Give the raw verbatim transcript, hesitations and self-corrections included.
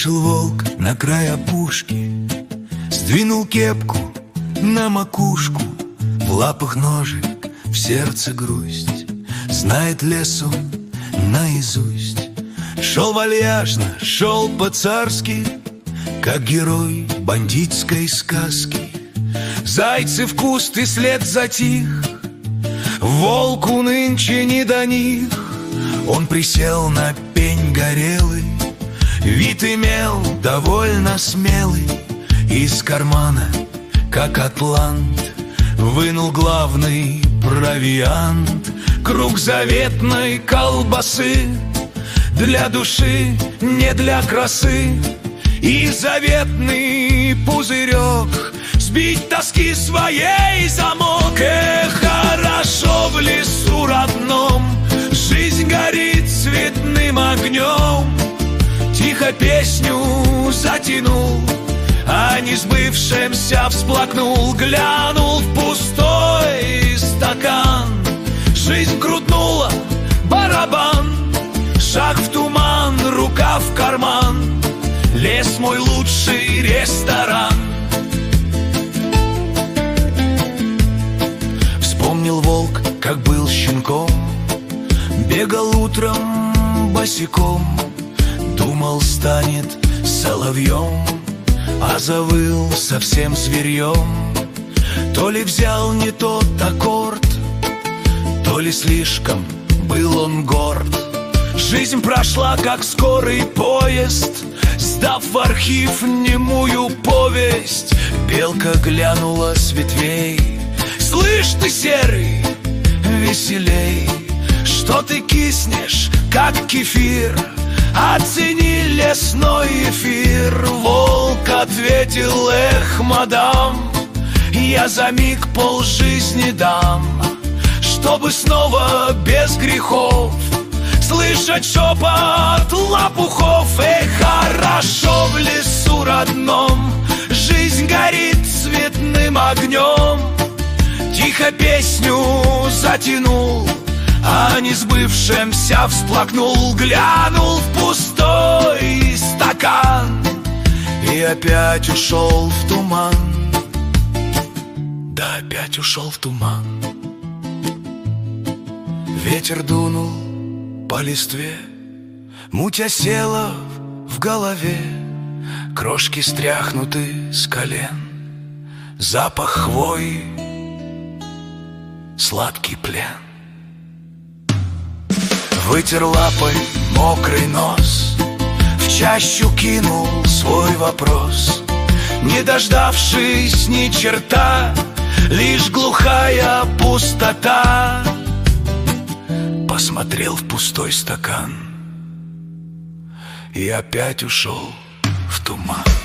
Вышел волк на край опушки, сдвинул кепку на макушку. В лапах ножик, в сердце грусть, знает лес он наизусть. Шел вальяжно, шел по-царски, как герой бандитской сказки. Зайцы в куст и след затих, волку нынче не до них. Он присел на пень горелый, вид имел довольно смелый. Из кармана, как атлант, вынул главный провиант. Круг заветной колбасы, для души, не для красы. И заветный пузырек, сбить тоски своей замок. Эх, хорошо в лесу родном, жизнь горит цветным огнем. Тихо песню затянул, а не сбывшимся всплакнул. Глянул в пустой стакан, жизнь крутнула барабан. Шаг в туман, рука в карман, лес мой лучший ресторан. Вспомнил волк, как был щенком, бегал утром босиком. Думал, станет соловьем, а завыл совсем зверьем. То ли взял не тот аккорд, то ли слишком был он горд. Жизнь прошла, как скорый поезд, сдав в архив немую повесть. Белка глянула с ветвей: слышь ты, серый, веселей, что ты киснешь, как кефир, оцени лесной эфир. Волк ответил: эх, мадам, я за миг полжизни дам, чтобы снова без грехов слышать шепот лопухов. Эх, хорошо в лесу родном, жизнь горит цветным огнем. Тихо песню затянул, а не сбывшимся всплакнул. Глянул в пустой стакан и опять ушел в туман. Да опять ушел в туман. Ветер дунул по листве, муть осела в голове. Крошки стряхнуты с колен, запах хвои, сладкий плен. Вытер лапой мокрый нос, в чащу кинул свой вопрос. Не дождавшись ни черта, лишь глухая пустота. Посмотрел в пустой стакан и опять ушел в туман.